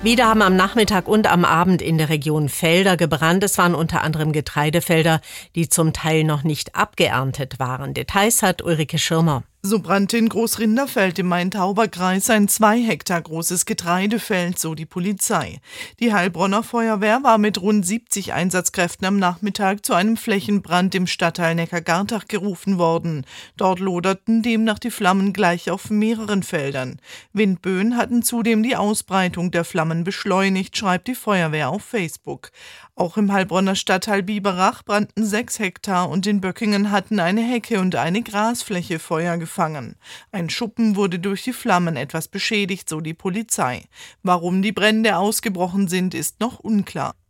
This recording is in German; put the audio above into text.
Wieder haben am Nachmittag und am Abend in der Region Felder gebrannt. Es waren unter anderem Getreidefelder, die zum Teil noch nicht abgeerntet waren. Details hat Ulrike Schirmer. So brannte in Großrinderfeld im Main-Tauber-Kreis ein 2 Hektar großes Getreidefeld, so die Polizei. Die Heilbronner Feuerwehr war mit rund 70 Einsatzkräften am Nachmittag zu einem Flächenbrand im Stadtteil Neckargartach gerufen worden. Dort loderten demnach die Flammen gleich auf mehreren Feldern. Windböen hatten zudem die Ausbreitung der Flammen beschleunigt, schreibt die Feuerwehr auf Facebook. Auch im Heilbronner Stadtteil Biberach brannten 6 Hektar und in Böckingen hatten eine Hecke und eine Grasfläche Feuer gefangen. Ein Schuppen wurde durch die Flammen etwas beschädigt, so die Polizei. Warum die Brände ausgebrochen sind, ist noch unklar.